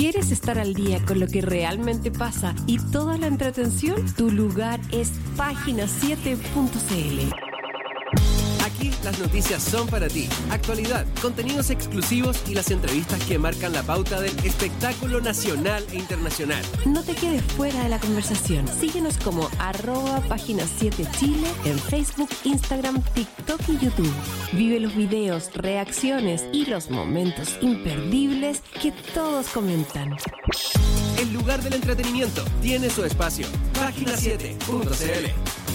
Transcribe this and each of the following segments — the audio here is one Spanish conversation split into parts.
¿Quieres estar al día con lo que realmente pasa y toda la entretención? Tu lugar es página7.cl. Aquí las noticias son para ti. Actualidad, contenidos exclusivos y las entrevistas que marcan la pauta del espectáculo nacional e internacional. No te quedes fuera de la conversación. Síguenos como @página7chile en Facebook, Instagram, TikTok y YouTube. Vive los videos, reacciones y los momentos imperdibles que todos comentan. El lugar del entretenimiento tiene su espacio. Página7.cl.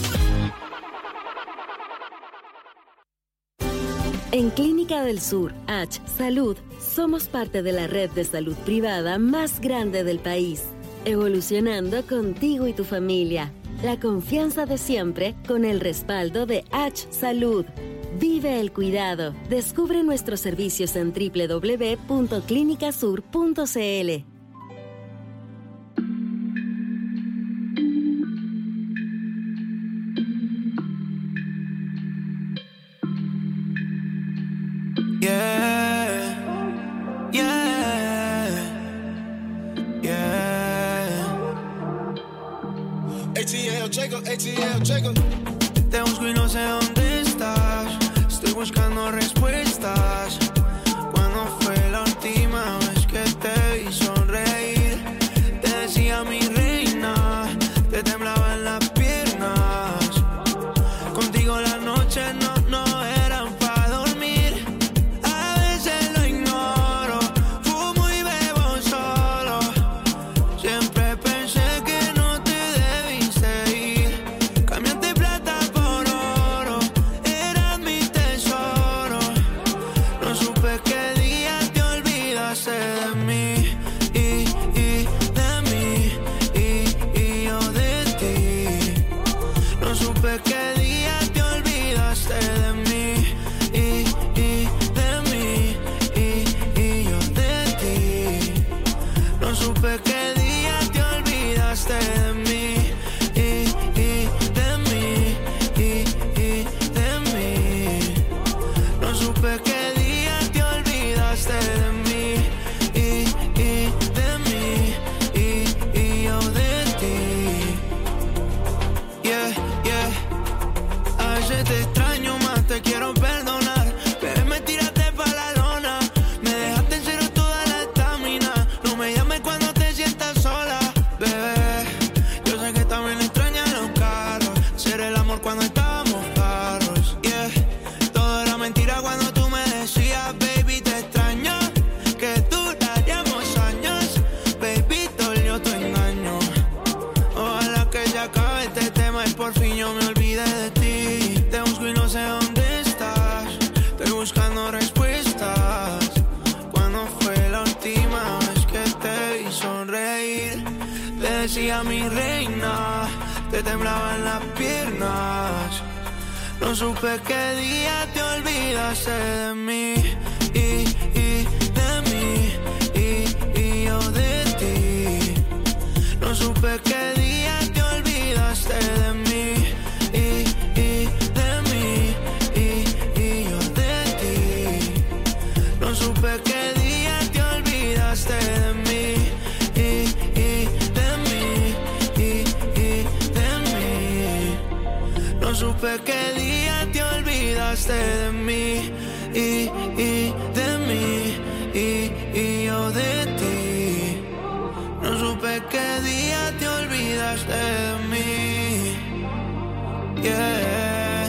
En Clínica del Sur, H Salud, somos parte de la red de salud privada más grande del país, evolucionando contigo y tu familia. La confianza de siempre con el respaldo de H Salud. Vive el cuidado. Descubre nuestros servicios en www.clinicasur.cl. ATL, Jacob. Te busco y no sé dónde estás. Estoy buscando respuestas. ¿Cuándo fue la última vez que te vi sonreír? Te decía mi reina, te temblaban las piernas. Contigo las noches no eran para dormir. A veces lo ignoro, fumo y bebo solo. Siempre pensé que no te debiste ir. Cambiaste plata por oro, eras mi tesoro. No supe qué día te olvidaste de mí y de mí y yo de ti. No supe qué día te olvidaste de mí y de mí y yo de ti. No supe qué día te olvidaste de mí y de mí y de mí. No supe qué día te olvidaste de mí y de mí y yo de ti. Yeah, yeah. A veces te extraño más, te quiero perdonar. Pero me tiraste pa' la lona. Me dejaste en cero toda la estamina. No me llames cuando te sientas sola, bebé. Yo sé que también extrañas los carros. Hacer el amor cuando estábamos claros. Yeah. Todo era mentira cuando tú me decías, baby, te extraño. Que duraríamos años. Baby, dolió tu engaño. Ojalá que ya acabe este tema y por fin yo me olvide de ti. Te busco y no sé dónde estás. Estoy buscando respuestas. ¿Cuándo fue la última vez que te vi sonreír? Te decía mi reina, te temblaban las piernas. No supe qué día te olvidaste de mí y de mí y yo de ti. No supe qué día te olvidaste de mí y de mí y yo de ti. No supe qué día te olvidaste de mí y de mí y de mí. No supe qué día te olvidaste de mí y de mí y yo de ti. No supe qué día te olvidaste de mí. Yeah.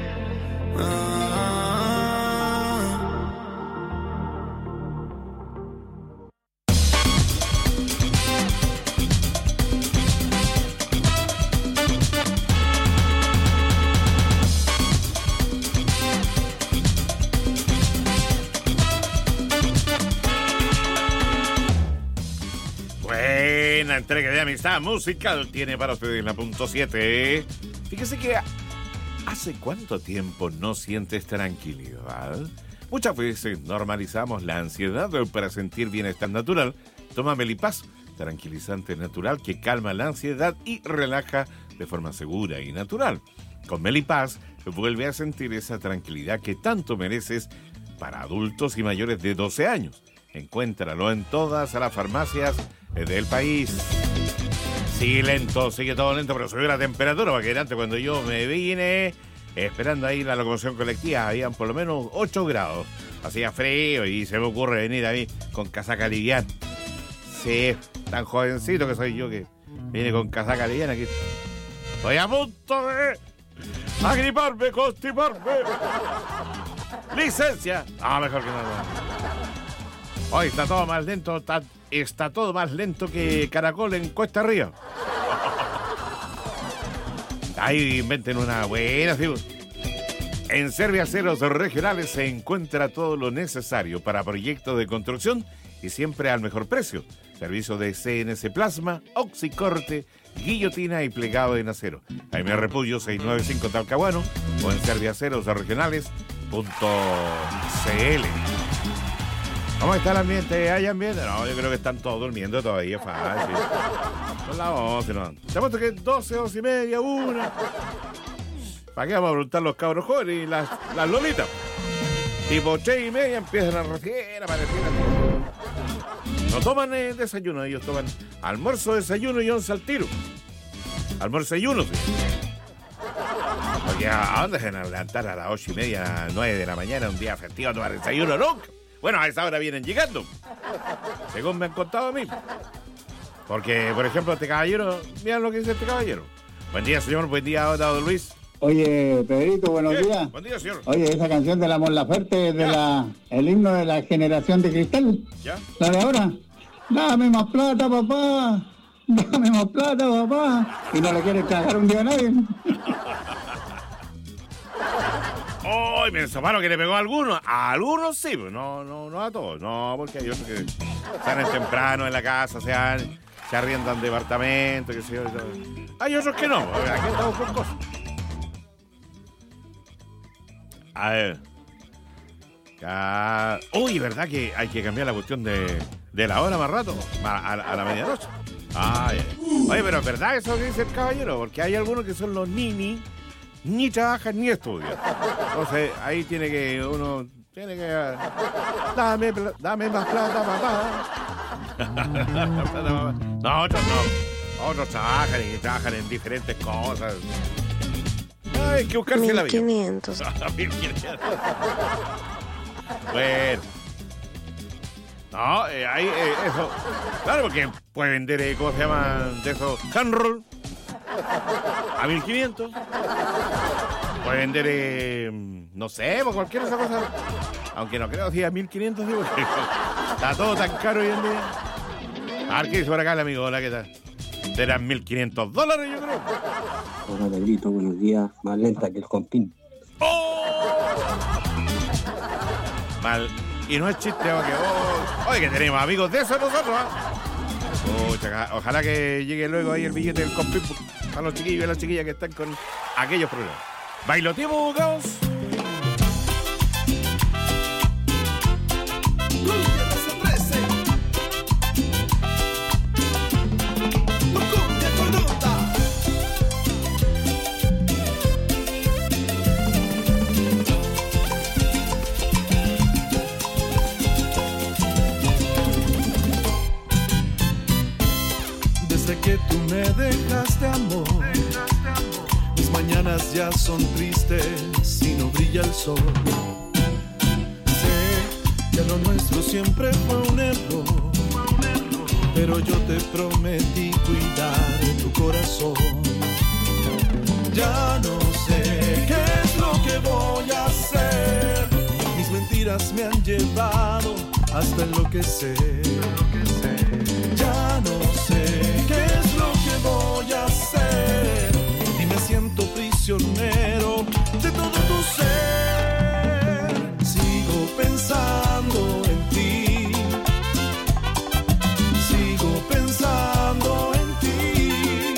Buena entrega de amistad musical tiene para ustedes la punto 7. Fíjese que ¿hace cuánto tiempo no sientes tranquilidad? Muchas veces normalizamos la ansiedad para sentir bienestar natural. Toma Melipaz, tranquilizante natural que calma la ansiedad y relaja de forma segura y natural. Con Melipaz vuelve a sentir esa tranquilidad que tanto mereces para adultos y mayores de 12 años. Encuéntralo en todas las farmacias del país. Sigue todo lento, pero subió la temperatura, porque antes cuando yo me vine esperando ahí la locomoción colectiva, habían por lo menos 8 grados. Hacía frío y se me ocurre venir a mí con casaca liviana. Sí, tan jovencito que soy yo que viene con casaca liviana aquí. Estoy a punto de agriparme, constiparme. Licencia. Mejor que nada. Hoy está todo más lento, está todo más lento que caracol en Cuesta Arriba. Ahí inventen una buena, ¿sí? En Serviaceros Regionales se encuentra todo lo necesario para proyectos de construcción y siempre al mejor precio. Servicio de CNC Plasma, oxicorte, guillotina y plegado en acero. Jaime Repullo 695 Talcahuano o en serviacerosregionales.cl. ¿Cómo está el ambiente? ¿Hay ambiente? No, yo creo que están todos durmiendo todavía, fácil. Son las 11, ¿no? Se muestra que 12, 11 y media, 1. ¿Para qué vamos a preguntar los cabros jóvenes y las lolitas? Tipo 3 y media empiezan a recién aparecer. No toman desayuno, ellos toman almuerzo, desayuno y 11 al tiro. Almuerzo y 1, sí. Porque ¿a dónde se van a levantar a las 8 y media, 9 de la mañana, un día festivo a tomar desayuno? Nunca. Bueno, a esa hora vienen llegando, según me han contado a mí. Porque, por ejemplo, este caballero, miren lo que dice este caballero. Buen día, señor, buen día, don Luis. Oye, Pedrito, buenos días. Buen día, señor. Oye, esa canción de la Mon Laferte es el himno de la generación de cristal. ¿Ya? La de ahora. Dame más plata, papá. Dame más plata, papá. Y no le quieres cagar un día a nadie. ¡Ay, me mano que le pegó a algunos! A algunos sí, pero no a todos. No, porque hay otros que salen temprano en la casa, se arriendan departamentos, qué sé yo. Hay otros que no. Aquí estamos con cosas. A ver. Uy, ¿verdad que hay que cambiar la cuestión de la hora más rato? A la medianoche. Oye, pero es verdad eso que dice el caballero, porque hay algunos que son los ni trabajan ni estudian. Entonces ahí uno tiene que dame más plata, papá. No, otros no. Otros trabajan en diferentes cosas. Hay que buscarse la vida. 1500. 1500. Bueno. No, ahí eso. Claro, porque puede vender, ¿cómo se llama? De esos handroll a 1500. Puede vender, no sé, por cualquier otra cosa. Aunque no creo si a 1500, digo, porque está todo tan caro hoy en día. A ver qué dice por acá el amigo. Hola, ¿qué tal? Serán $1,500, yo creo. Hola, Pedrito, buenos días. Más lenta que el compín. ¡Oh! Mal. Y no es chiste, porque oye, que tenemos amigos de esos nosotros, ojalá que llegue luego ahí el billete del compín para los chiquillos y las chiquillas que están con aquellos problemas. ¿Bailoteamos, caos? Desde que tú me dejaste, amor, mis mañanas ya son tristes y no brilla el sol. Sé que lo nuestro siempre fue un error, pero yo te prometí cuidar tu corazón. Ya no sé qué es lo que voy a hacer. Mis mentiras me han llevado hasta enloquecer. Ya no sé qué es lo que voy a hacer y me siento prisionero de todo tu ser. Sigo pensando en ti, sigo pensando en ti,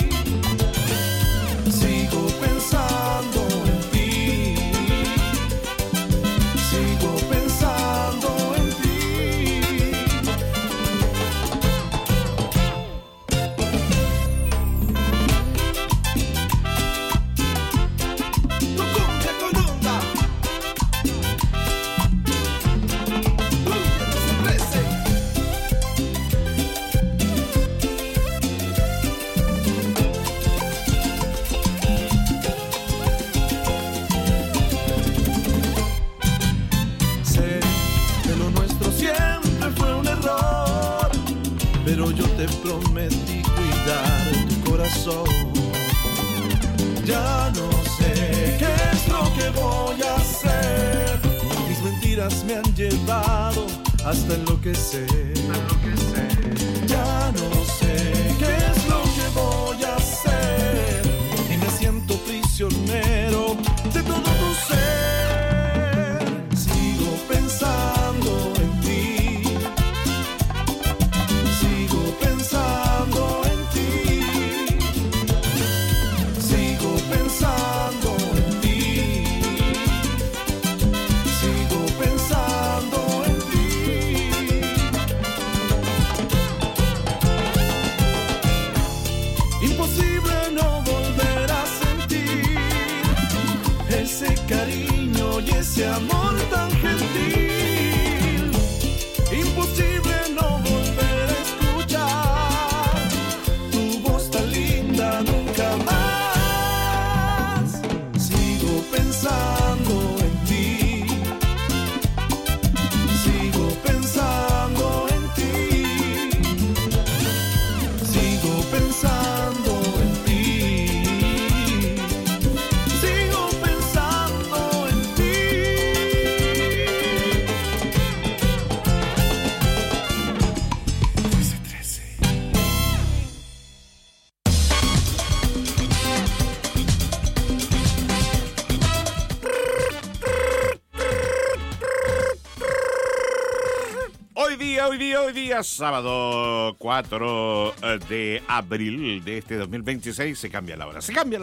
sigo pensando en ti, sigo pensando en ti. pero yo te prometí cuidar tu corazón. Ya no sé qué es lo que voy a hacer. Mis mentiras me han llevado hasta enloquecer. Ya no sé qué es lo que voy a hacer y me siento prisionero de todo tu ser. Sigo pensando en ti, sigo pensando en ti, sigo pensando en ti, sigo pensando en ti. Imposible no volver a sentir ese cariño y ese amor tan gentil. Imposible no volver a escuchar tu voz tan linda nunca más. Sigo pensando en ti, sigo pensando en ti, sigo pensando en ti, sigo pensando en ti. Hoy día, sábado 4 de abril de este 2026, se cambia la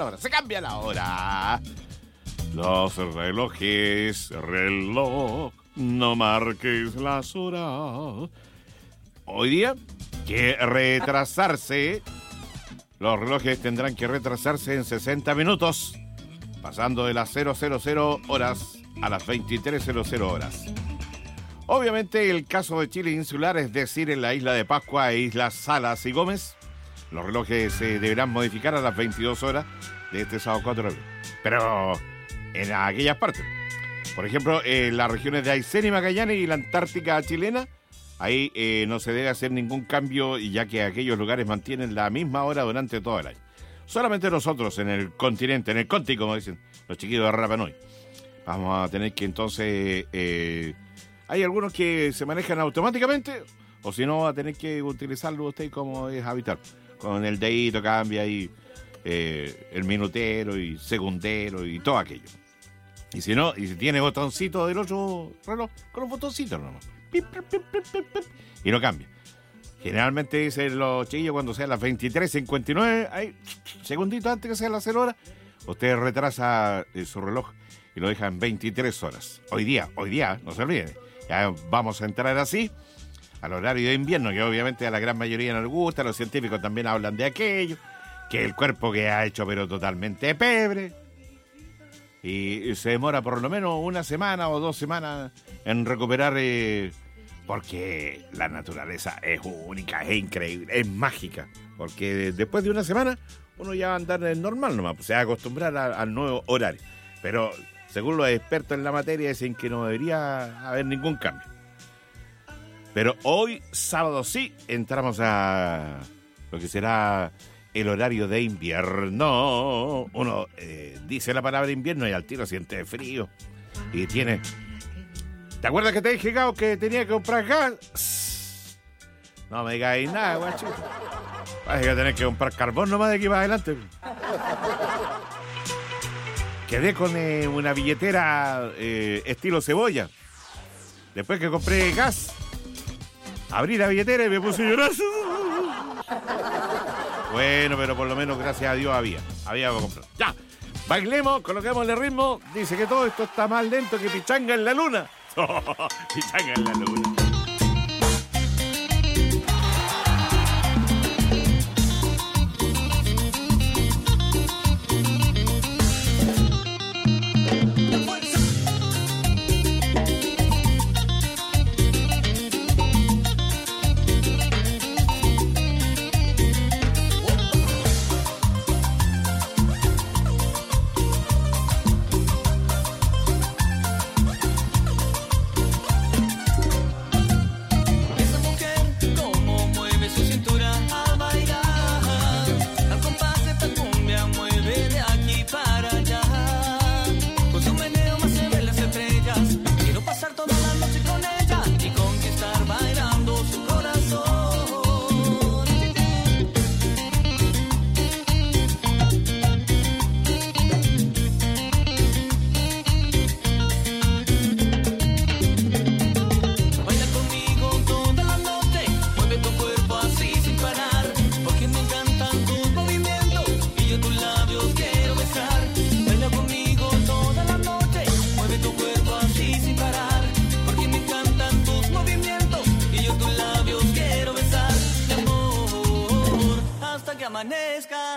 hora. Los relojes, reloj, no marques las horas. Hoy día, que retrasarse, los relojes tendrán que retrasarse en 60 minutos, pasando de las 000 horas a las 23:00 horas. Obviamente el caso de Chile insular, es decir, en la isla de Pascua e islas Salas y Gómez, los relojes se deberán modificar a las 22 horas de este sábado 4 de abril. Pero en aquellas partes, por ejemplo, en las regiones de Aysén y Magallanes y la Antártica chilena, ahí no se debe hacer ningún cambio, ya que aquellos lugares mantienen la misma hora durante todo el año. Solamente nosotros en el continente, en el Conti, como dicen los chiquillos de Rapa Nui, vamos a tener que entonces... hay algunos que se manejan automáticamente, o si no, va a tener que utilizarlo usted como es habitual. Con el dedito cambia ahí el minutero y segundero y todo aquello. Y si no, y si tiene botoncito del otro reloj, con los botoncitos nomás. Pip, pip, pip, pip, pip, y no cambia. Generalmente dicen los chiquillos cuando sean las 23:59, ahí, segundito antes que sean las 0 horas, usted retrasa su reloj y lo deja en 23 horas. Hoy día, no se olviden. Ya vamos a entrar así al horario de invierno, que obviamente a la gran mayoría no les gusta. Los científicos también hablan de aquello, que el cuerpo que ha hecho pero totalmente pebre, y se demora por lo menos 1 semana o 2 semanas en recuperar, porque la naturaleza es única, es increíble, es mágica, porque después de 1 semana uno ya va a andar normal nomás, se va a acostumbrar al nuevo horario. Pero según los expertos en la materia, dicen que no debería haber ningún cambio. Pero hoy, sábado, sí, entramos a lo que será el horario de invierno. Uno dice la palabra invierno y al tiro siente frío. Y tiene... ¿Te acuerdas que te dije, Gao, que tenía que comprar gas? No me digáis nada, guachito. Parece que tenés que comprar carbón nomás de aquí para adelante. Quedé con una billetera estilo cebolla. Después que compré gas, abrí la billetera y me puse a llorar. Bueno, pero por lo menos gracias a Dios había para comprar. Ya, bailemos, coloquémosle ritmo. Dice que todo esto está más lento que pichanga en la luna. Pichanga en la luna. amanezca.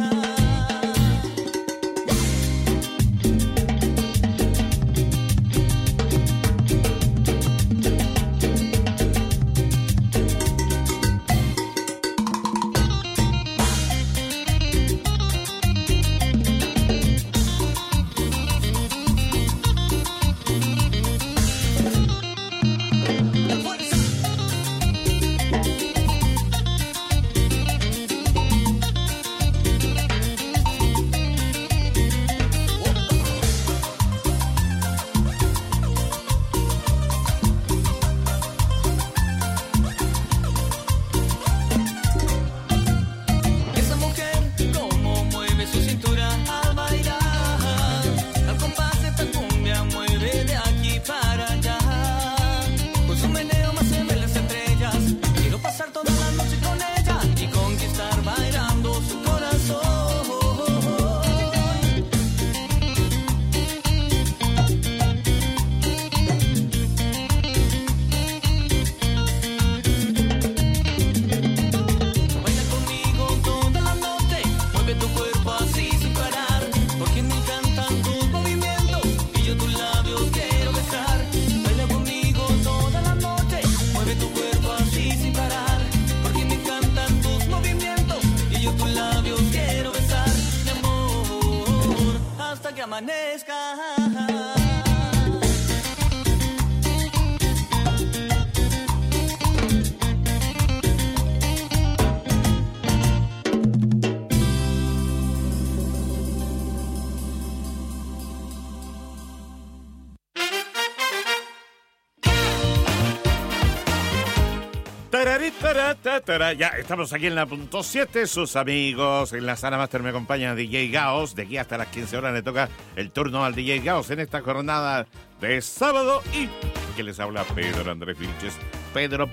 Ya estamos aquí en la punto 7, sus amigos en la Sala Master me acompaña DJ Gaos. De aquí hasta las 15 horas le toca el turno al DJ Gaos en esta jornada de sábado. Y que les habla Pedro Andrés Vilches. Pedro,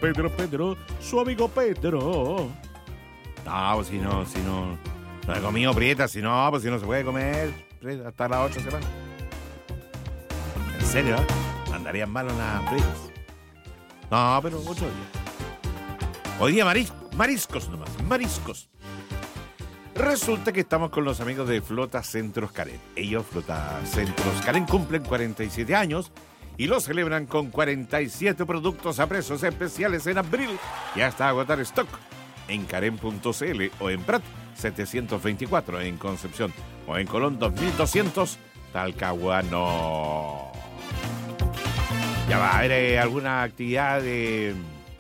su amigo Pedro. No, si no he comido prieta, si no se puede comer hasta las 8 semanas. ¿En serio? ¿Andarían mal unas prietas? No, pero 8 días. Hoy día mariscos nomás, mariscos. Resulta que estamos con los amigos de Flota Centros Carén. Ellos, Flota Centros Carén, cumplen 47 años y lo celebran con 47 productos a precios especiales en abril y hasta agotar stock en Carén.cl o en Prat 724 en Concepción o en Colón 2200 Talcahuano. Ya va a haber alguna actividad de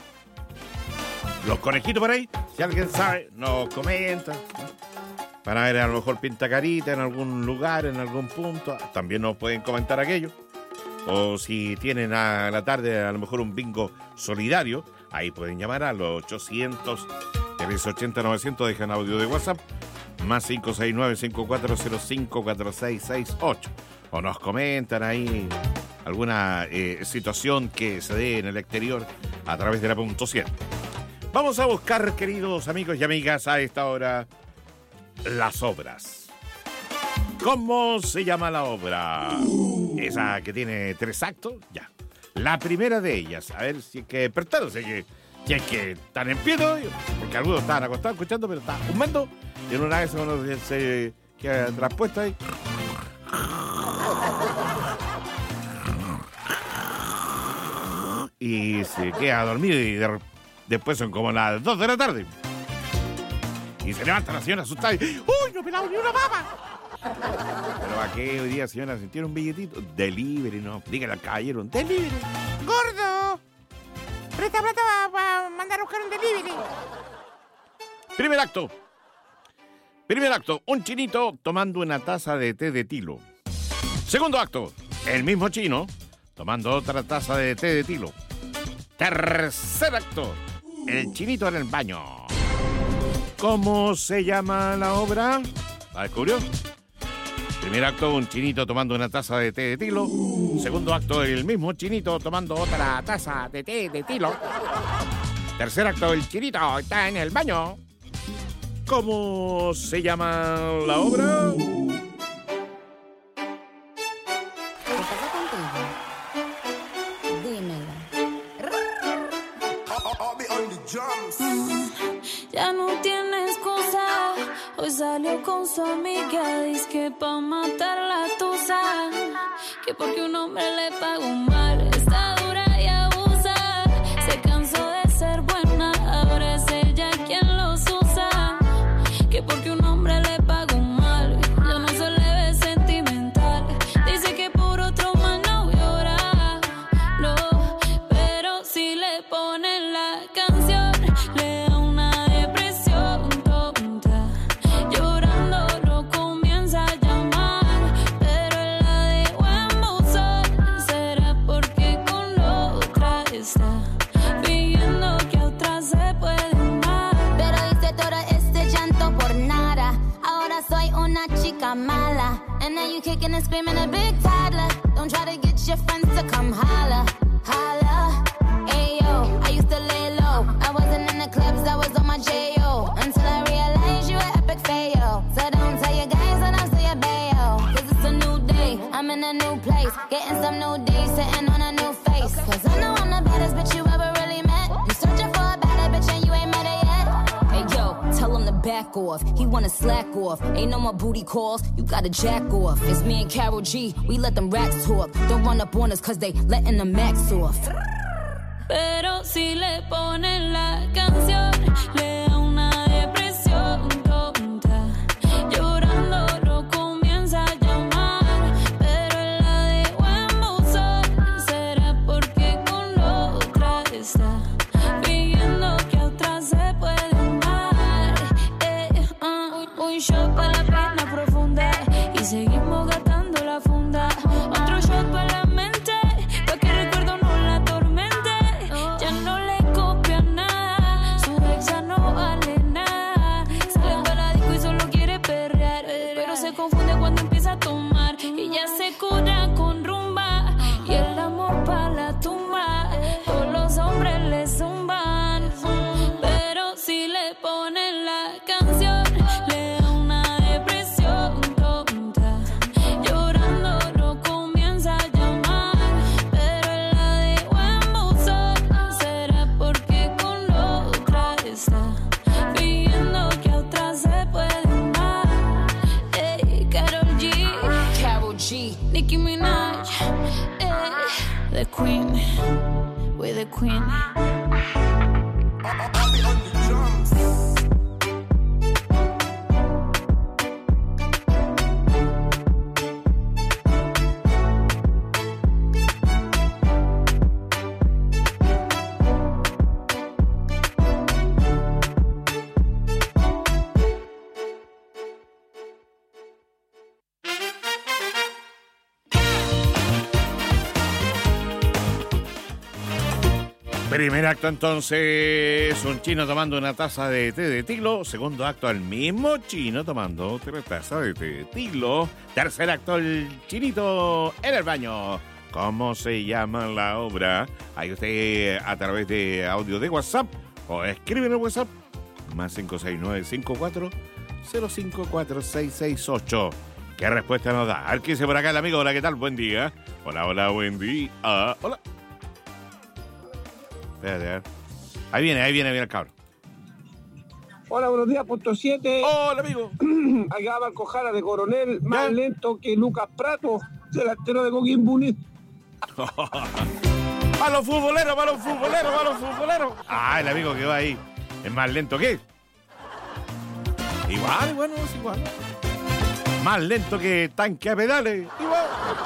los conejitos por ahí, si alguien sabe, nos comenta. Para ver a lo mejor pintacarita en algún lugar, en algún punto. También nos pueden comentar aquello. O si tienen a la tarde a lo mejor un bingo solidario, ahí pueden llamar a los 800-380-900, dejan audio de WhatsApp, más 569-5405-4668. O nos comentan ahí alguna situación que se dé en el exterior a través de la punto 7. Vamos a buscar, queridos amigos y amigas, a esta hora, las obras. ¿Cómo se llama la obra? Esa que tiene 3 actos, ya. La primera de ellas, a ver si es que despertaron, si es que están en pie todavía, porque algunos estaban acostados escuchando, pero estaban fumando, y en una vez uno se queda traspuesto ahí. Y se queda dormido y después son como las 2 de la tarde. Y se levanta la señora asustada y ¡uy, no me lavo ni una papa! Pero ¿a qué hoy día, señora, sintieron un billetito? Delivery, no. Dígale al caballero, delivery. ¡Gordo! Presta plata para mandar a buscar un delivery. Primer acto, un chinito tomando una taza de té de tilo. Segundo acto, el mismo chino tomando otra taza de té de tilo. Tercer acto, el chinito en el baño. ¿Cómo se llama la obra? ¿La descubrió? Primer acto, un chinito tomando una taza de té de tilo. Segundo acto, el mismo chinito tomando otra taza de té de tilo. Tercer acto, el chinito está en el baño. ¿Cómo se llama la obra? ¿Qué pasa contigo? Dímelo. ya no tiene excusa. Hoy salió con su amiga, dice que pa' matar la tusa, que porque un hombre le pagó mal, está dura y abusa. Se cansó de ser buena, ahora es ella quien los usa, que porque un hombre le pagó mal, ya no se le ve sentimental. Dice que por otro más no llora, no, pero si le ponen la canción, le da una depresión tonta. Llorando lo comienza a llamar, pero él la dejó en buzón. ¿Será porque con la otra está fingiendo que a otra se puede amar? Pero hice todo este llanto por nada. Ahora soy una chica mala. And now you kicking and screaming a big toddler. Don't try to get your friends to come holla, holla. Ayo, I used to lay low. I wasn't in the clubs, I was on my J.O. Until I realized you were epic fail. So don't tell your guys and I'll say your bayo. Cause it's a new day, I'm in a new place. Getting some new days, sitting on a new face. Cause I know I'm the baddest bitch you ever really met. You searching for a better bitch and you ain't met her yet. Hey yo, tell him to back off. He wanna slack off. Ain't no more booty calls, you gotta jack off. It's me and Karol G, we let them rats talk. Don't run up on us cause they letting the max off. Pero si le ponen la canción, le da una depresión tonta. Llorando lo comienza a llamar, pero él la dejó en buzón. ¿Será porque con la otra está fingiendo que a otra se puede amar? Un shot para la pena profunda y seguimos gastando la funda. Otro shot para la mente, pa' que el recuerdo no la atormente. Ya no le copia nada, su ex ya no vale nada. Sale para la disco y solo quiere perrear, pero se confunde cuando empieza a tomar. Y ya se cura con rumba y el amor pa' la tumba. Todos los hombres le zumban, pero si le ponen la canción, le da una depresión tonta. Llorando lo comienza a llamar, pero él la dejó en buzón. ¿Será porque con la otra está fingiendo que a otra se puede amar? Ey, Karol G, Nicki Minaj, the queen, we're the queen. Primer acto entonces, un chino tomando una taza de té de tilo. Segundo acto, el mismo chino tomando otra taza de té de tilo. Tercer acto, el chinito en el baño. ¿Cómo se llama la obra? Ahí usted a través de audio de WhatsApp o escribe en el WhatsApp más 569-54-054668. ¿Qué respuesta nos da? Aquí dice por acá el amigo. Hola, ¿qué tal? Buen día. Hola, buen día. Hola. Espérate, a ver. Ahí viene el cabrón. Hola, buenos días, punto 7. Hola, amigo. Acá va Cojara de Coronel, más lento que Lucas Prato, delantero de Coquimbo Unido. ¡A los futboleros! Ah, el amigo que va ahí es más lento que... Igual, bueno, es igual. Más lento que tanque a pedales. Igual.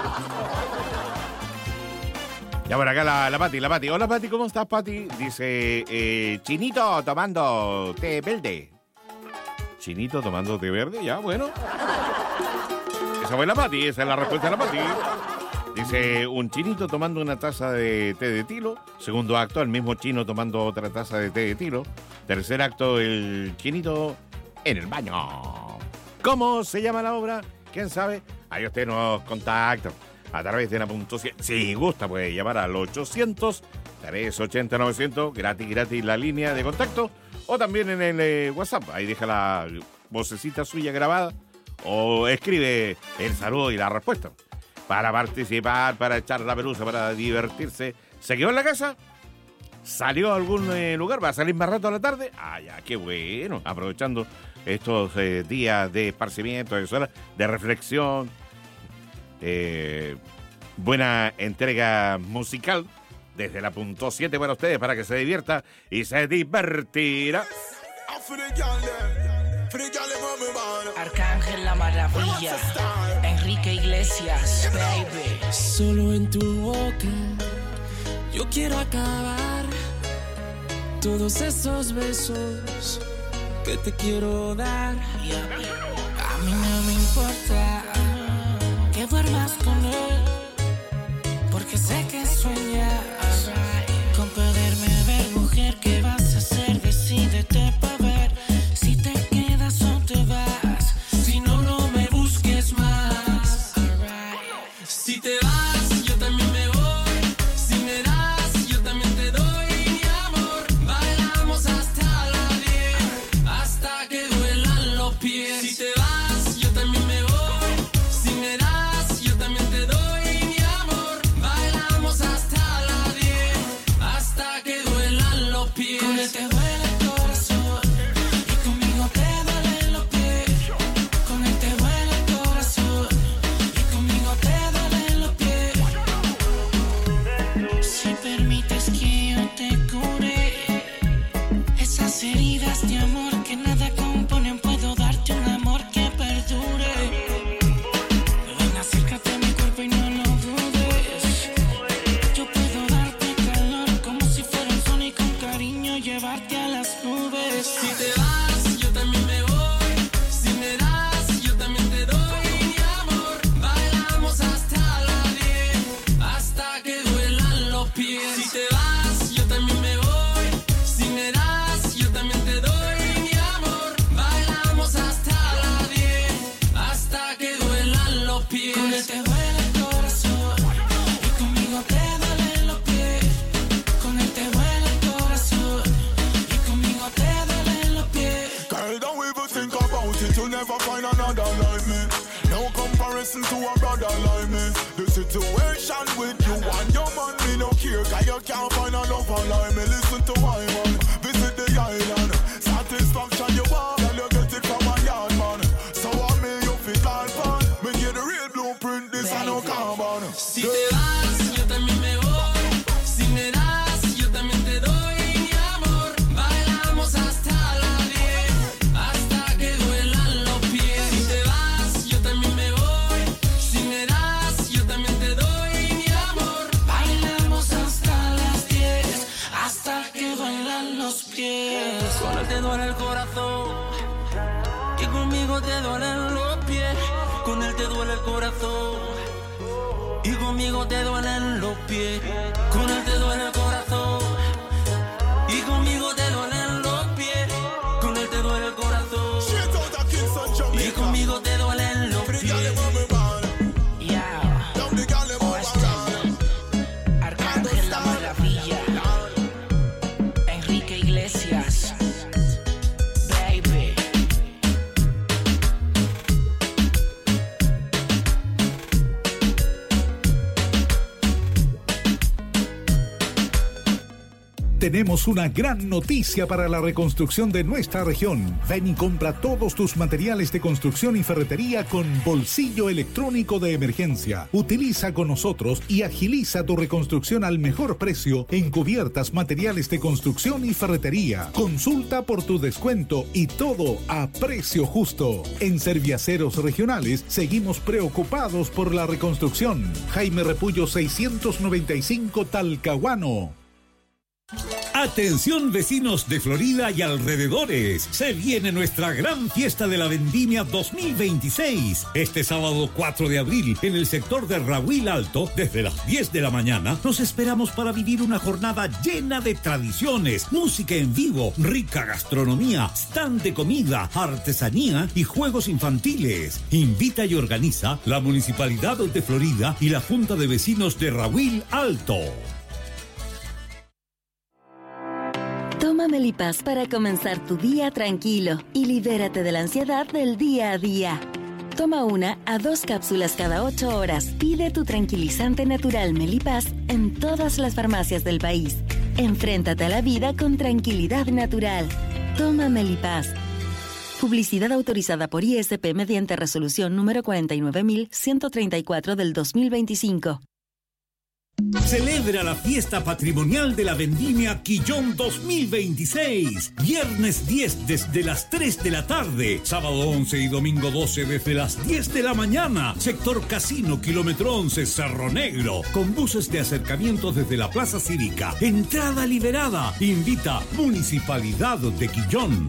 Ya por acá la Pati. Hola, Pati, ¿cómo estás, Pati? Dice, chinito tomando té verde. Chinito tomando té verde, ya, bueno. Esa fue la Pati, esa es la respuesta de la Pati. Dice, un chinito tomando una taza de té de tilo. Segundo acto, el mismo chino tomando otra taza de té de tilo. Tercer acto, el chinito en el baño. ¿Cómo se llama la obra? ¿Quién sabe? Ahí usted nos contacta a través de la punto 7. Si gusta, puede llamar al 800-380-900. Gratis la línea de contacto. O también en el WhatsApp. Ahí deja la vocecita suya grabada. O escribe el saludo y la respuesta. Para participar, para echar la pelusa, para divertirse. ¿Se quedó en la casa? ¿Salió a algún lugar? ¿Va a salir más rato a la tarde? Ah, ya, qué bueno. Aprovechando estos días de esparcimiento, de reflexión. Buena entrega musical desde la punto 7 para ustedes, para que se divierta y se divertirá. Arcángel La Maravilla, Enrique Iglesias, baby. Solo en tu boca yo quiero acabar todos esos besos que te quiero dar. A mí no me importa que duermas con él, porque sé que sueñas con poderme ver. Mujer, ¿qué vas a hacer? Decídete pa' ver si te quedas o te vas. Si no, no me busques más. Si te vas, yo también me voy. Si me das, yo también te doy. Mi amor, bailamos hasta la 10, hasta que duelan los pies. Si te vas, yo también me voy. Si me das, yo también te doy. Mi amor, bailamos hasta la 10, hasta que duelan los pies. Con él te duele el corazón y conmigo te duelen los pies. Con él te duele el corazón y conmigo te duelen los pies. Si permites que yo te cure esas heridas de amor que nada componen, puedo darte un amor que perdure. Ven, acércate a mi cuerpo y no lo dudes. Yo puedo darte calor como si fuera un sol y con cariño llevarte a las nubes. Si te vas, yo también me voy. Si me das, yo también te doy. Mi amor, bailamos hasta la 10, hasta que duelan los pies. Si te vas, yo también me voy. Si me das, yo también te doy. Mi amor, bailamos hasta la 10, hasta que duelan los pies. Con él te duele el corazón y conmigo te duelen los pies. Con él te duele el corazón y conmigo te duelen los pies. Girl, don't even think about it, you'll never find another like me. No comparison to a brother like me. The situation with you and your man, me no care, cause you can't find a lover like me. Listen to my man, visit the island. Satisfaction you want, girl, you get it from a yard man. So I me you fit all fun. Me get the real blueprint, this I no carbon. Si te vas, yo también me voy. Si me das, yo también te doy. Mi amor, bailamos hasta la 10, hasta que duelan los pies. Si te vas, yo también me voy. Si me das, yo también te doy. Mi amor, Bailamos hasta las 10, hasta que duelan los pies. con él te duele el corazón y conmigo te duelen los pies. Con él te duele el corazón y conmigo te duelen los pies. Con él te duele el corazón y conmigo te duelen los pies. Con él te duele el corazón y conmigo te duelen los pies. Arcángel La Maravilla, Enrique Iglesias, baby. Tenemos una gran noticia para la reconstrucción de nuestra región. Ven y compra todos tus materiales de construcción y ferretería con bolsillo electrónico de emergencia. Utiliza con nosotros y agiliza tu reconstrucción al mejor precio en cubiertas, materiales de construcción y ferretería. Consulta por tu descuento y todo a precio justo. En Serviaceros Regionales seguimos preocupados por la reconstrucción. Jaime Repullo 695 Talcahuano. Atención vecinos de Florida y alrededores, se viene nuestra gran fiesta de la vendimia 2026. Este sábado 4 de abril en el sector de Rahuil Alto, desde las 10 de la mañana, nos esperamos para vivir una jornada llena de tradiciones, música en vivo, rica gastronomía, stand de comida, artesanía y juegos infantiles. Invita y organiza la Municipalidad de Florida y la Junta de Vecinos de Rahuil Alto. Toma Melipaz para comenzar tu día tranquilo y libérate de la ansiedad del día a día. Toma 1 a 2 cápsulas cada 8 horas. Pide tu tranquilizante natural Melipaz en todas las farmacias del país. Enfréntate a la vida con tranquilidad natural. Toma Melipaz. Publicidad autorizada por ISP mediante resolución número 49134 del 2025. Celebra la fiesta patrimonial de la Vendimia Quillón 2026. Viernes 10 desde las 3 de la tarde. Sábado 11 y domingo 12 desde las 10 de la mañana. Sector Casino, kilómetro 11, Cerro Negro. Con buses de acercamiento desde la Plaza Cívica. Entrada liberada. Invita Municipalidad de Quillón.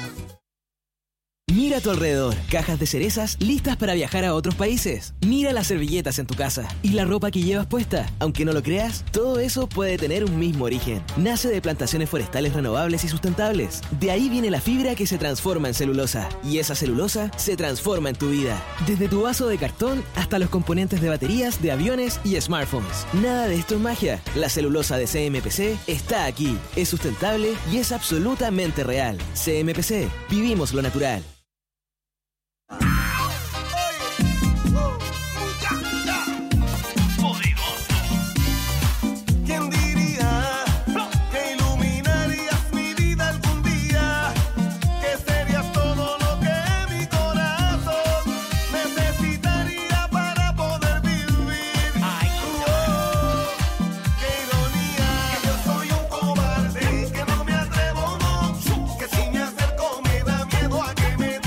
Mira a tu alrededor, cajas de cerezas listas para viajar a otros países. Mira las servilletas en tu casa y la ropa que llevas puesta. Aunque no lo creas, todo eso puede tener un mismo origen. Nace de plantaciones forestales renovables y sustentables. De ahí viene la fibra que se transforma en celulosa. Y esa celulosa se transforma en tu vida. Desde tu vaso de cartón hasta los componentes de baterías, de aviones y smartphones. Nada de esto es magia. La celulosa de CMPC está aquí. Es sustentable y es absolutamente real. CMPC, vivimos lo natural. Que si me acerco me da miedo a que me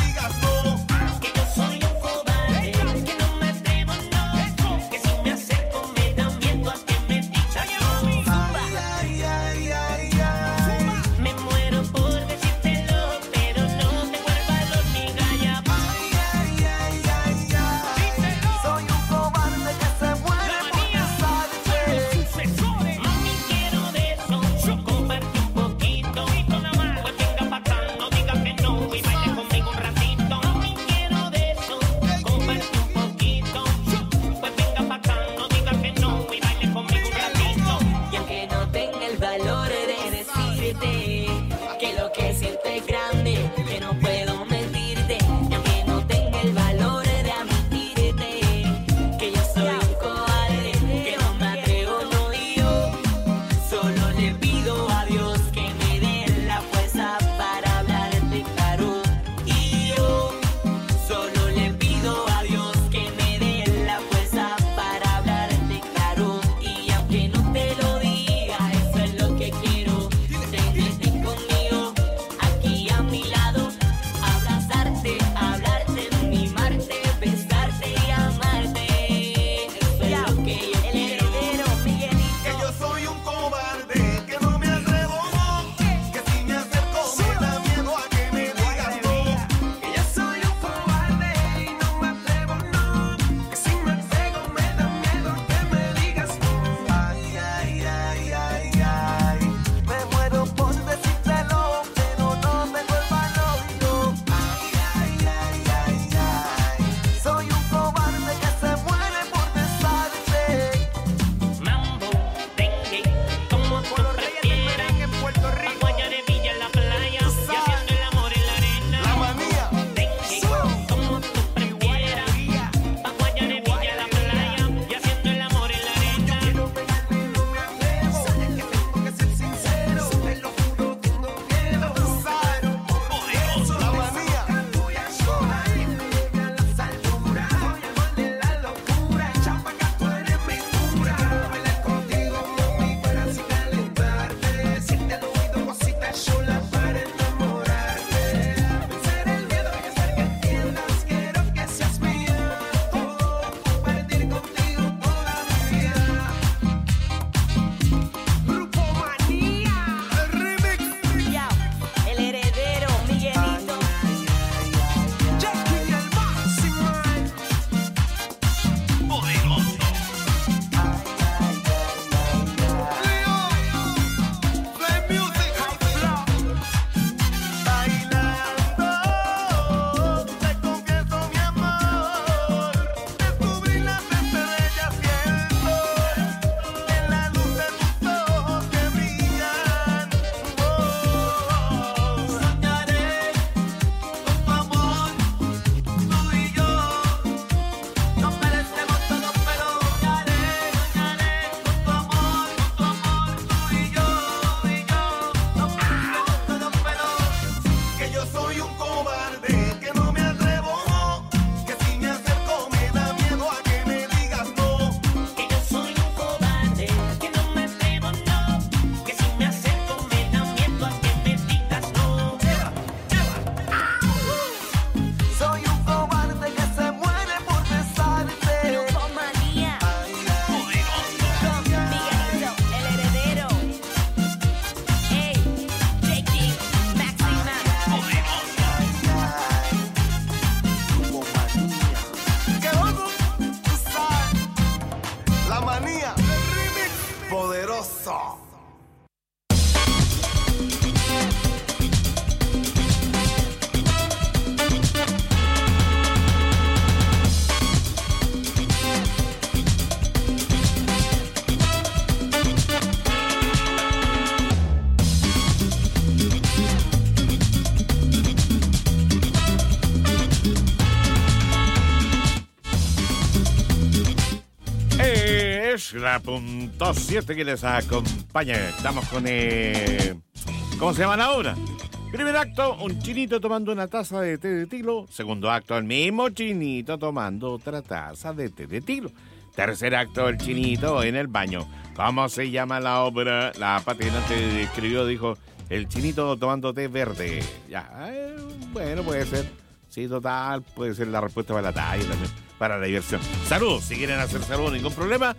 Somos la punto 7 que les acompaña. Estamos con... ¿cómo se llaman ahora? Primer acto, un chinito tomando una taza de té de tilo. Segundo acto, el mismo chinito tomando otra taza de té de tilo. Tercer acto, el chinito en el baño. ¿Cómo se llama la obra? La patinante escribió, dijo, el chinito tomando té verde. Ya, bueno, puede ser. Sí, total, puede ser la respuesta para la talla también, para la diversión. Saludos, si quieren hacer saludos, ningún problema.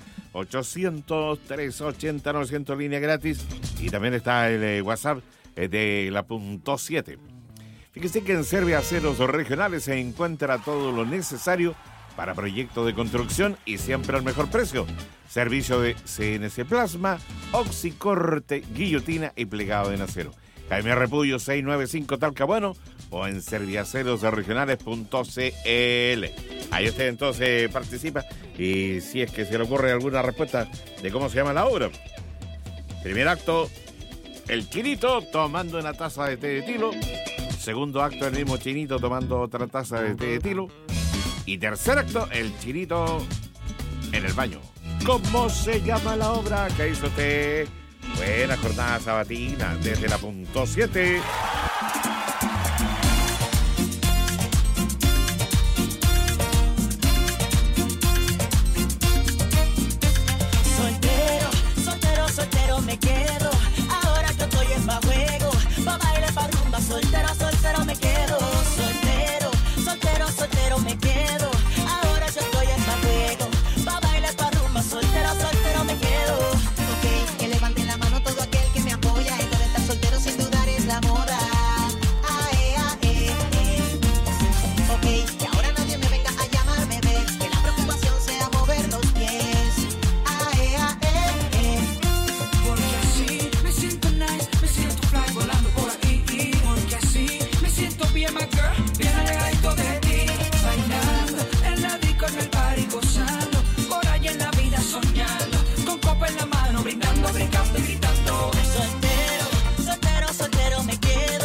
800-380-900, línea gratis. Y también está el WhatsApp de la punto 7. Fíjese que en Serviaceros Regionales se encuentra todo lo necesario para proyectos de construcción y siempre al mejor precio. Servicio de CNC Plasma, oxicorte, guillotina y plegado en acero. Jaime Repullo 695 Talcahuano o en serviacerosregionales.cl. Ahí usted entonces participa y si es que se le ocurre alguna respuesta de cómo se llama la obra. Primer acto, el chinito tomando una taza de té de tilo. Segundo acto, el mismo chinito tomando otra taza de té de tilo. Y tercer acto, el chinito en el baño. ¿Cómo se llama la obra que hizo usted? Buena jornada sabatina desde la punto 7. Soltero, soltero, soltero me quedo. Ahora que estoy en pa' juego, pa' baile, pa' rumba. Soltero, soltero me quedo. Soltero, soltero, soltero me quedo. Ahora yo estoy en pa' juego, pa' baile, pa' rumba. Soltero, soltero me quedo. Ok, que levanten la mano todo aquel que me apoya. Esto de estar soltero sin dudar es la moda. Ok, que ahora nadie me venga a llamar bebé. Que la preocupación sea mover los pies. Porque así me siento nice, me siento fly volando por aquí. Porque así me siento bien, my girl, bien alegadito de ti. Bailando en la disco, en el party, gozando. Por ahí en la vida soñando. Con copa en la mano, brindando, brincando y gritando. Soltero, soltero, soltero me quedo.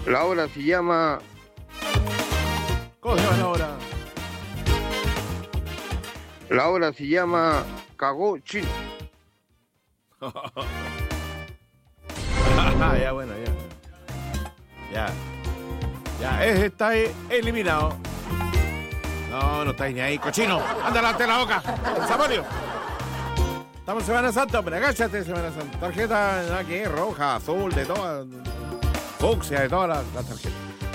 La obra se llama... ¿Cómo se llama la obra? La obra se llama Cagó Chino. Ya, bueno, ya. Ya, ese está eliminado. No estáis ni ahí, cochino. Anda, lávate la boca. Samuelio. Estamos en Semana Santa, hombre. Agáchate, Semana Santa. Tarjeta aquí, roja, azul, de todas. Fucsia, de todas las tarjetas.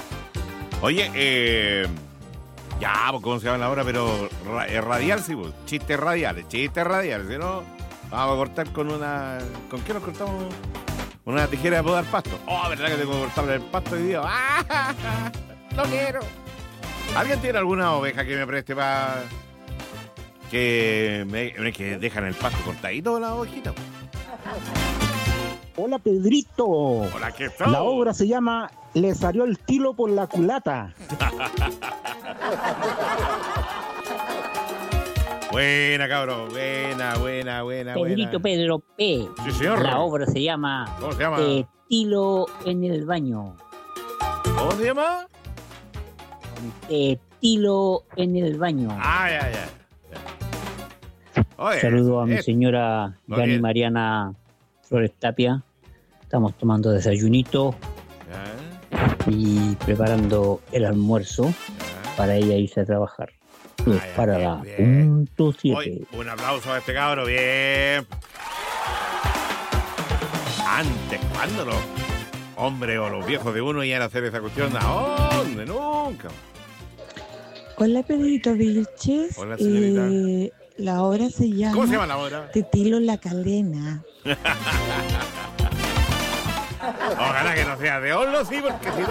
Oye, ya, ¿cómo se llama la hora? Pero radial, sí, pues. Chistes radiales. Si no, vamos a cortar con una... ¿Con qué nos cortamos? Una tijera de podar pasto. Oh, ¿verdad que tengo que cortarle el pasto hoy día? ¡Ah! ¡Lo quiero! ¿Alguien tiene alguna oveja que me preste para que dejan el pasto cortadito la ovejita? Hola, Pedrito. Hola, ¿qué tal? La obra se llama Le salió el tilo por la culata. Buena, cabrón. Buena. Pedrito Pedro P. Sí, señor. La obra se llama... ¿Cómo se llama? Tilo en el baño. ¿Cómo se llama? Tilo en el baño. Ya. Oye, saludo a mi señora Yani Mariana Flores Tapia. Estamos tomando desayunito y preparando el almuerzo para ella irse a trabajar. Para la punto 7. Un aplauso a este cabro, bien. Antes, ¿cuándo los hombres o los viejos de uno iban a hacer esa cuestión? ¿A dónde? Nunca. Hola, Pedrito Vilches. Hola, señorita. La obra se llama... ¿Cómo se llama la obra? Te tilo la cadena. Ojalá que no sea de Oslo, sí, porque si no...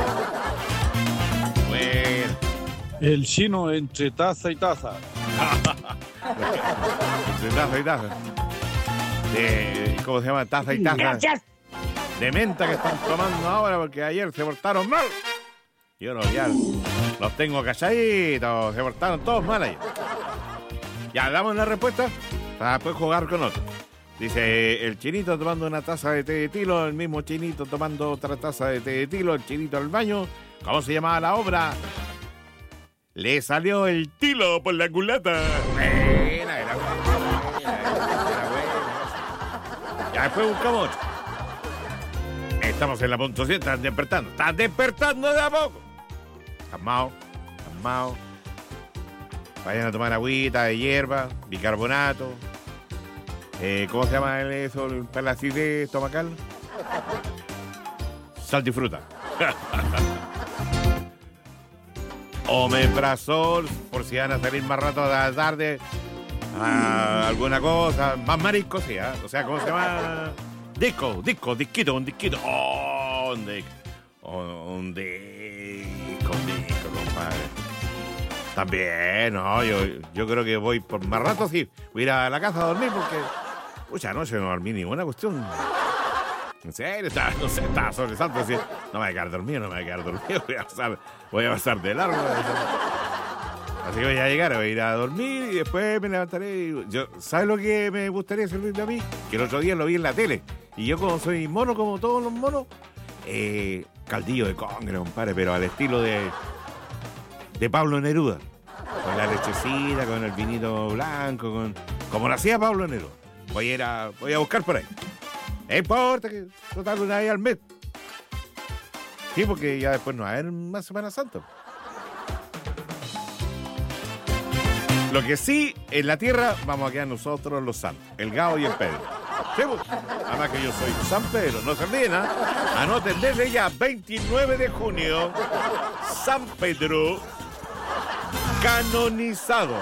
Bueno. El chino entre taza y taza. Entre taza y taza. ¿Cómo se llama? Taza y taza. Gracias. De menta que están tomando ahora porque ayer se portaron mal. Yo no, ya los tengo calladitos. Se portaron todos mal ahí. Ya, damos la respuesta para después jugar con otro. Dice, el chinito tomando una taza de té de tilo, el mismo chinito tomando otra taza de té de tilo, el chinito al baño. ¿Cómo se llamaba la obra? Le salió el tilo por la culata. Buena. Ya después buscamos otro. Estamos en la punto 7, están despertando de a poco. Calmao. Vayan a tomar agüita de hierba, bicarbonato. ¿Cómo se llama eso? Para la acidez estomacal. Saltifruta. Omeprazol, por si van a salir más rato a la tarde. Alguna cosa. Más marisco, sí, ¿eh? O sea, ¿cómo se llama? Disquito. Un disco, compadre. También, no, yo creo que voy por más rato, sí. Voy a ir a la casa a dormir porque... Pucha, anoche no dormí ninguna cuestión. En serio, estaba sobresalto. Así, no me voy a quedar dormido. Voy a pasar de largo. Así que voy a llegar, voy a ir a dormir y después me levantaré. ¿Sabes lo que me gustaría servirme a mí? Que el otro día lo vi en la tele. Y yo, como soy mono, como todos los monos, caldillo de congre, compadre, pero al estilo de Pablo Neruda. Con la lechecita, con el vinito blanco, como lo hacía Pablo Neruda. Voy a buscar por ahí. No importa que total una vez al mes. Sí, porque ya después no va a haber más Semana Santa. Lo que sí, en la tierra vamos a quedar nosotros los santos, el Gao y el Pedro. Sí, pues, además que yo soy San Pedro, no se olviden, ¿eh? Anoten desde ya, 29 de junio, San Pedro canonizado.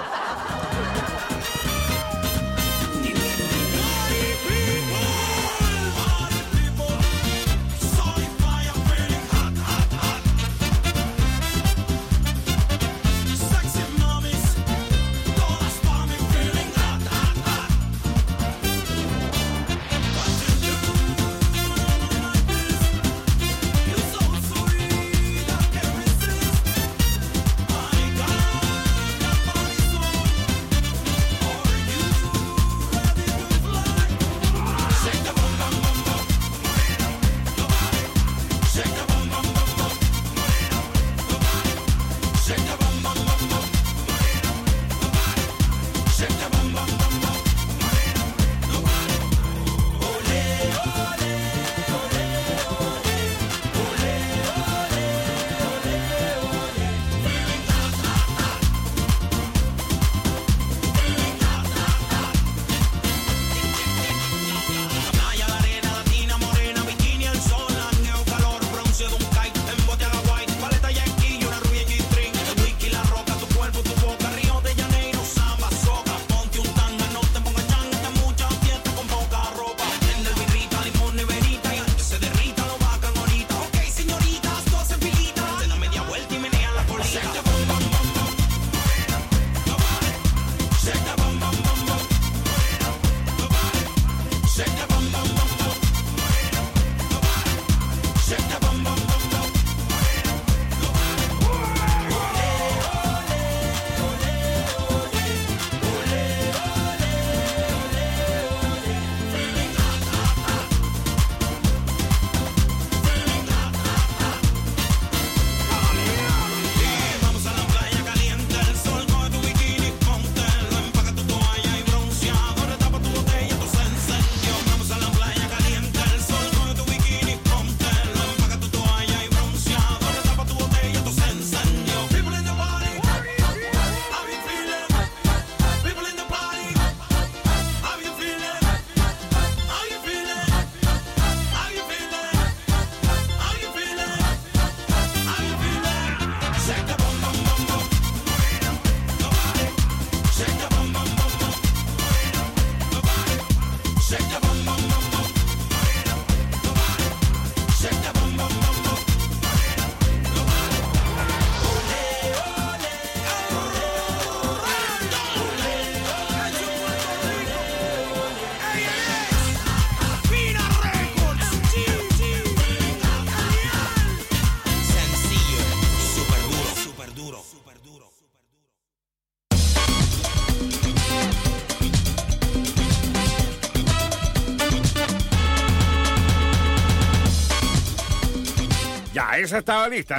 Ya, esa estaba lista.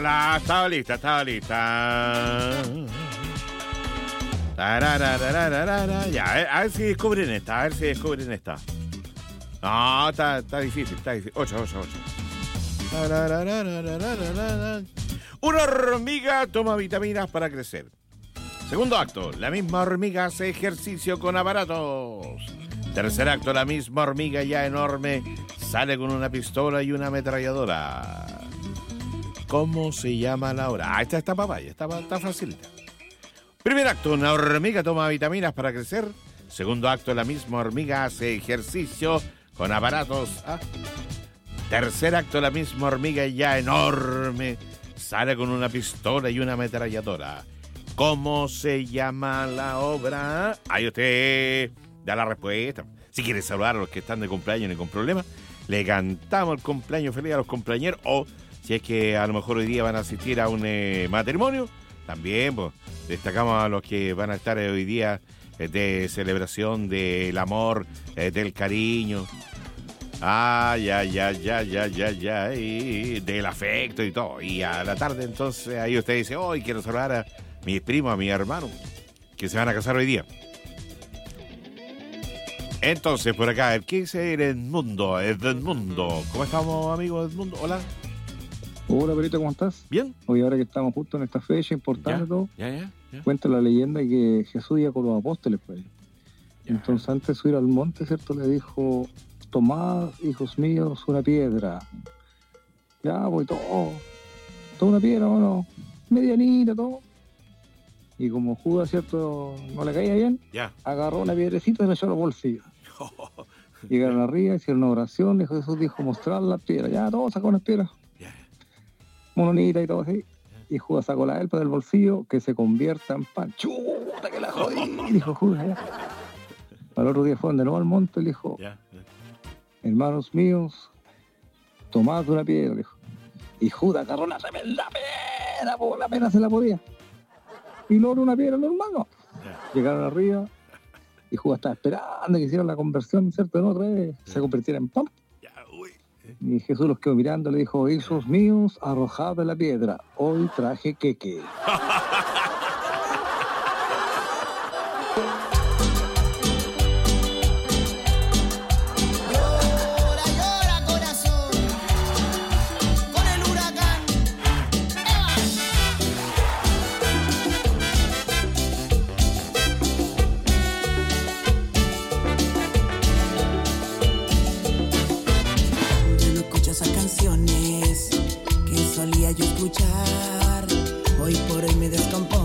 Ya, a ver si descubren esta. No, está difícil. 8. Una hormiga toma vitaminas para crecer. Segundo acto, la misma hormiga hace ejercicio con aparatos. Tercer acto, la misma hormiga ya enorme sale con una pistola y una ametralladora. ¿Cómo se llama la obra? Esta está papaya, está facilita. Primer acto, una hormiga toma vitaminas para crecer. Segundo acto, la misma hormiga hace ejercicio con aparatos. Tercer acto, la misma hormiga ya enorme sale con una pistola y una ametralladora. ¿Cómo se llama la obra? Ahí usted da la respuesta. Si quiere saludar a los que están de cumpleaños, ni con problema, le cantamos el cumpleaños feliz a los cumpleañeros. O si es que a lo mejor hoy día van a asistir a un matrimonio, también pues, destacamos a los que van a estar hoy día de celebración del amor, del cariño. Del afecto y todo. Y a la tarde entonces ahí usted dice, hoy quiero saludar a mis primos, a mis hermanos que se van a casar hoy día. Entonces por acá, ¿qué dice Edmundo? ¿Cómo estamos, amigo Edmundo? Hola. Hola, Perito, ¿cómo estás? Bien. Hoy ahora que estamos justo en esta fecha importante, todo, Ya. cuenta la leyenda que Jesús iba con los apóstoles, pues. Entonces antes de subir al monte, ¿cierto? Le dijo, tomad, hijos míos, una piedra. Ya, pues toda una piedra, bueno, medianita, todo. Y como Judas, ¿cierto?, no le caía bien, agarró una piedrecita y la echó a los bolsillos. Llegaron arriba, hicieron una oración, y Jesús dijo, mostrar las piedras. Ya, todos sacó unas piedras. Mononita y todo así. Y Judas sacó la elpa del bolsillo, que se convierta en pan. ¡Chuta, que la jodí! Dijo Judas, ya. Al otro día fueron de nuevo al monte y le dijo, hermanos míos, tomad una piedra, dijo. Y Judas agarró una tremenda piedra, por la pena se la podía. Y luego una piedra normal, no. Llegaron arriba y Judas estaba esperando que hicieran la conversión, ¿cierto? En otra vez se convirtiera en pan. Y Jesús los quedó mirando y le dijo, hijos míos, arrojad de la piedra, hoy traje queque. Solía yo escuchar, hoy por hoy me descompongo.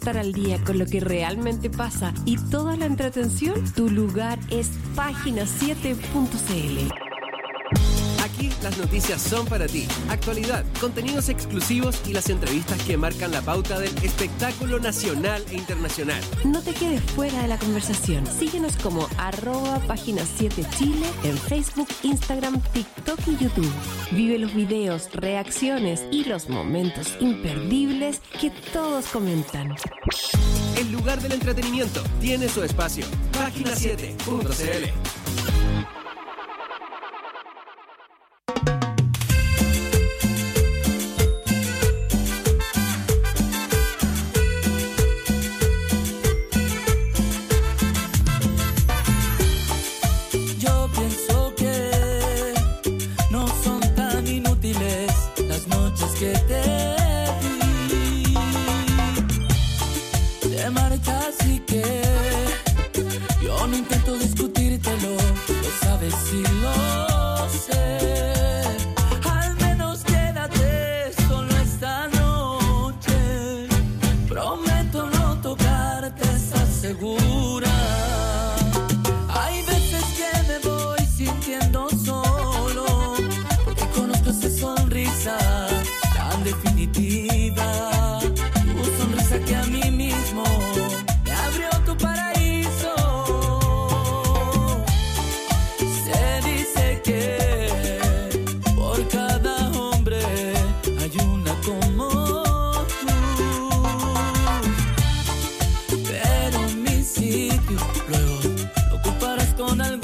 estar al día con lo que realmente pasa y toda la entretención, tu lugar es página7.cl. Aquí las noticias son para ti. Actualidad, contenidos exclusivos y las entrevistas que marcan la pauta del espectáculo nacional e internacional. No te quedes fuera de la conversación. Síguenos como @página7chile en Facebook, Instagram, TikTok y YouTube. Vive los videos, reacciones y los momentos imperdibles que todos comentan. El lugar del entretenimiento tiene su espacio. Página7.cl. Luego lo ocuparás con algo